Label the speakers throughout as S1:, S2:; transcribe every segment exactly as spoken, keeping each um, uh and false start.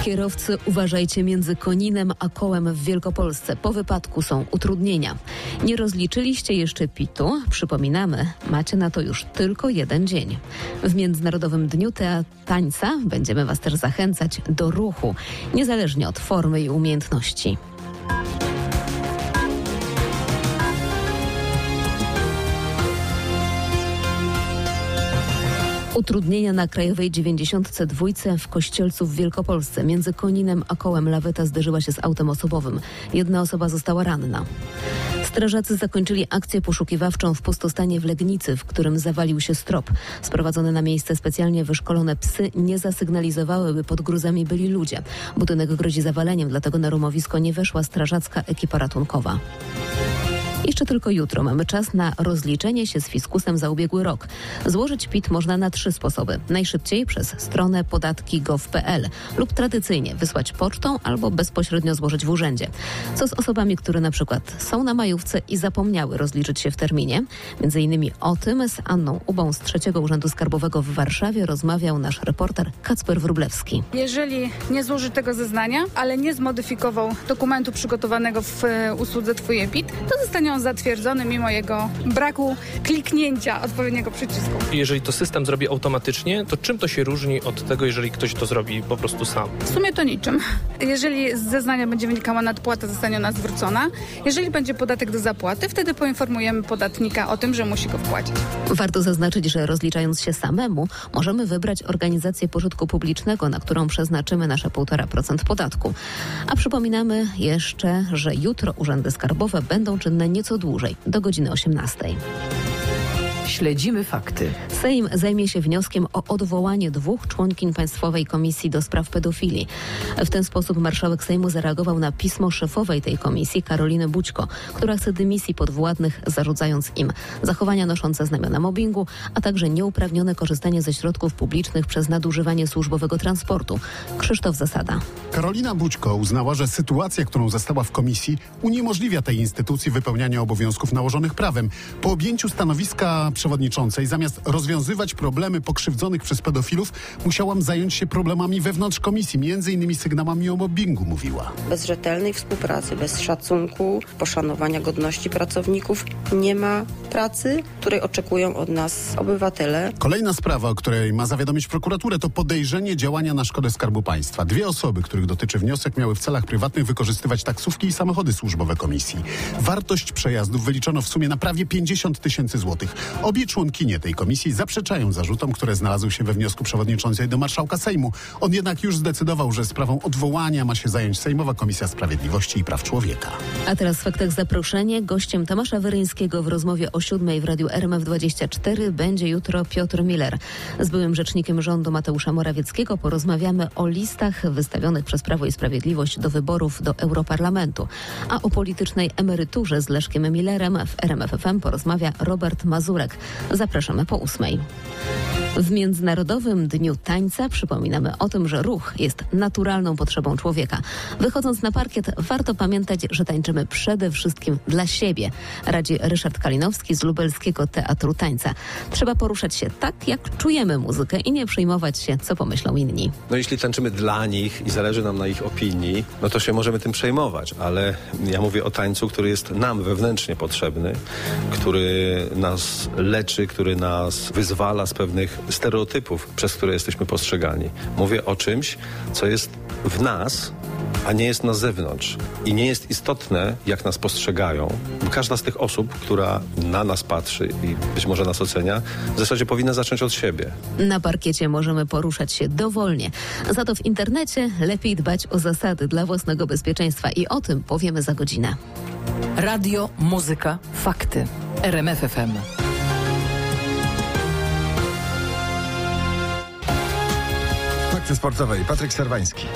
S1: Kierowcy, uważajcie, między Koninem a Kołem w Wielkopolsce. Po wypadku są utrudnienia. Nie rozliczyliście jeszcze pitu? Przypominamy, macie na to już tylko jeden dzień. W Międzynarodowym Dniu Tea- Tańca będziemy Was też zachęcać do ruchu, niezależnie od formy i umiejętności. Utrudnienia na Krajowej dziewięćdziesiątce dwa w Kościelcu w Wielkopolsce. Między Koninem a Kołem laweta zderzyła się z autem osobowym. Jedna osoba została ranna. Strażacy zakończyli akcję poszukiwawczą w pustostanie w Legnicy, w którym zawalił się strop. Sprowadzone na miejsce specjalnie wyszkolone psy nie zasygnalizowały, by pod gruzami byli ludzie. Budynek grozi zawaleniem, dlatego na rumowisko nie weszła strażacka ekipa ratunkowa. Jeszcze tylko jutro mamy czas na rozliczenie się z fiskusem za ubiegły rok. Złożyć PIT można na trzy sposoby. Najszybciej przez stronę podatki kropka gov kropka pe el lub tradycyjnie wysłać pocztą albo bezpośrednio złożyć w urzędzie. Co z osobami, które na przykład są na majówce i zapomniały rozliczyć się w terminie? Między innymi o tym z Anną Ubą z trzeciego Urzędu Skarbowego w Warszawie rozmawiał nasz reporter Kacper Wróblewski.
S2: Jeżeli nie złoży tego zeznania, ale nie zmodyfikował dokumentu przygotowanego w usłudze Twój e-PIT, to zostanie on zatwierdzony mimo jego braku kliknięcia odpowiedniego przycisku.
S3: Jeżeli to system zrobi automatycznie, to czym to się różni od tego, jeżeli ktoś to zrobi po prostu sam?
S2: W sumie to niczym. Jeżeli z zeznania będzie wynikała nadpłata, zostanie ona zwrócona. Jeżeli będzie podatek do zapłaty, wtedy poinformujemy podatnika o tym, że musi go wpłacić.
S1: Warto zaznaczyć, że rozliczając się samemu, możemy wybrać organizację pożytku publicznego, na którą przeznaczymy nasze półtora procent podatku. A przypominamy jeszcze, że jutro urzędy skarbowe będą czynne nieco dłużej, do godziny osiemnastej.
S4: Śledzimy fakty.
S1: Sejm zajmie się wnioskiem o odwołanie dwóch członkiń Państwowej Komisji do Spraw Pedofilii. W ten sposób marszałek Sejmu zareagował na pismo szefowej tej komisji, Karoliny Bućko, która chce dymisji podwładnych, zarzucając im zachowania noszące znamiona mobbingu, a także nieuprawnione korzystanie ze środków publicznych przez nadużywanie służbowego transportu. Krzysztof Zasada.
S5: Karolina Bućko uznała, że sytuacja, którą zastała w komisji, uniemożliwia tej instytucji wypełnianie obowiązków nałożonych prawem. Po objęciu stanowiska przewodniczącej, zamiast rozwiązywać problemy pokrzywdzonych przez pedofilów, musiałam zająć się problemami wewnątrz komisji, między innymi sygnałami o mobbingu, mówiła.
S6: Bez rzetelnej współpracy, bez szacunku, poszanowania godności pracowników nie ma pracy, której oczekują od nas obywatele.
S5: Kolejna sprawa, o której ma zawiadomić prokuraturę, to podejrzenie działania na szkodę Skarbu Państwa. Dwie osoby, których dotyczy wniosek, miały w celach prywatnych wykorzystywać taksówki i samochody służbowe komisji. Wartość przejazdów wyliczono w sumie na prawie pięćdziesiąt tysięcy złotych. Obie członkinie tej komisji zaprzeczają zarzutom, które znalazły się we wniosku przewodniczącej do marszałka Sejmu. On jednak już zdecydował, że sprawą odwołania ma się zająć Sejmowa Komisja Sprawiedliwości i Praw Człowieka.
S1: A teraz w faktach zaproszenie. Gościem Tomasza Weryńskiego w rozmowie o siódmej w Radiu R M F dwadzieścia cztery będzie jutro Piotr Miller. Z byłym rzecznikiem rządu Mateusza Morawieckiego porozmawiamy o listach wystawionych przez Prawo i Sprawiedliwość do wyborów do Europarlamentu. A o politycznej emeryturze z Leszkiem Millerem w R M F F M porozmawia Robert Mazurek. Zapraszamy po ósmej. W Międzynarodowym Dniu Tańca przypominamy o tym, że ruch jest naturalną potrzebą człowieka. Wychodząc na parkiet, warto pamiętać, że tańczymy przede wszystkim dla siebie, radzi Ryszard Kalinowski z Lubelskiego Teatru Tańca. Trzeba poruszać się tak, jak czujemy muzykę i nie przejmować się, co pomyślą inni.
S7: No jeśli tańczymy dla nich i zależy nam na ich opinii, no to się możemy tym przejmować, ale ja mówię o tańcu, który jest nam wewnętrznie potrzebny, który nas leczy, który nas wyzwala z pewnych stereotypów, przez które jesteśmy postrzegani. Mówię o czymś, co jest w nas, a nie jest na zewnątrz. I nie jest istotne, jak nas postrzegają. Każda z tych osób, która na nas patrzy i być może nas ocenia, w zasadzie powinna zacząć od siebie.
S1: Na parkiecie możemy poruszać się dowolnie. Za to w internecie lepiej dbać o zasady dla własnego bezpieczeństwa i o tym powiemy za godzinę.
S4: Radio, muzyka, fakty. R M F F M.
S8: Fakty sportowej. Patryk Serwański.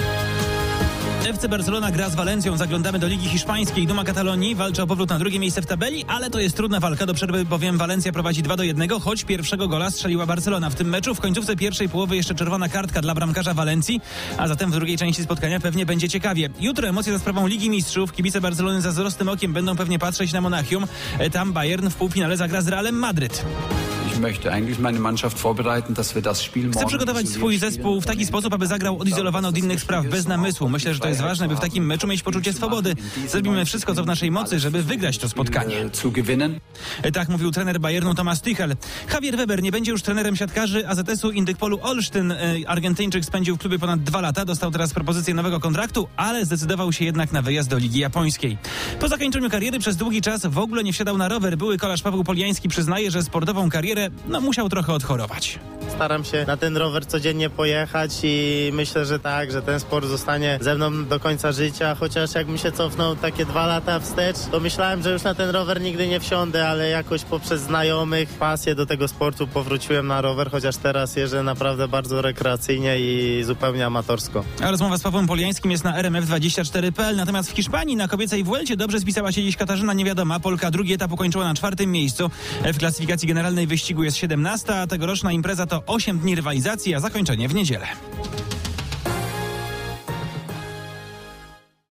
S9: F C Barcelona gra z Walencją. Zaglądamy do Ligi Hiszpańskiej. Duma Katalonii walczy o powrót na drugie miejsce w tabeli, ale to jest trudna walka do przerwy, bowiem Walencja prowadzi dwa do jednego, choć pierwszego gola strzeliła Barcelona. W tym meczu w końcówce pierwszej połowy jeszcze czerwona kartka dla bramkarza Walencji, a zatem w drugiej części spotkania pewnie będzie ciekawie. Jutro emocje za sprawą Ligi Mistrzów. Kibice Barcelony zazdrosnym okiem będą pewnie patrzeć na Monachium. Tam Bayern w półfinale zagra z Realem Madryt. Chcę przygotować swój zespół w taki sposób, aby zagrał odizolowany od innych spraw, bez namysłu. Myślę, że to jest ważne, by w takim meczu mieć poczucie swobody. Zrobimy wszystko, co w naszej mocy, żeby wygrać to spotkanie. Tak mówił trener Bayernu Thomas Tuchel. Javier Weber nie będzie już trenerem siatkarzy A Z S-u Indykpolu Olsztyn. Argentyńczyk spędził w klubie ponad dwa lata, dostał teraz propozycję nowego kontraktu, ale zdecydował się jednak na wyjazd do Ligi Japońskiej. Po zakończeniu kariery przez długi czas w ogóle nie wsiadał na rower. Były kolarz Paweł Poliański przyznaje, że sportową karierę no, musiał trochę odchorować.
S10: Staram się na ten rower codziennie pojechać i myślę, że tak, że ten sport zostanie ze mną do końca życia, chociaż jakbym się cofnął takie dwa lata wstecz, to myślałem, że już na ten rower nigdy nie wsiądę, ale jakoś poprzez znajomych pasję do tego sportu powróciłem na rower, chociaż teraz jeżdżę naprawdę bardzo rekreacyjnie i zupełnie amatorsko.
S9: A rozmowa z Pawłem Poliańskim jest na R M F dwadzieścia cztery kropka p l, natomiast w Hiszpanii na kobiecej Vuelcie dobrze spisała się dziś Katarzyna Niewiadoma. Polka drugi etap ukończyła na czwartym miejscu. W klasyfikacji generalnej wyścigu jest siedemnasta, a tegoroczna impreza to osiem dni rywalizacji, a zakończenie w niedzielę.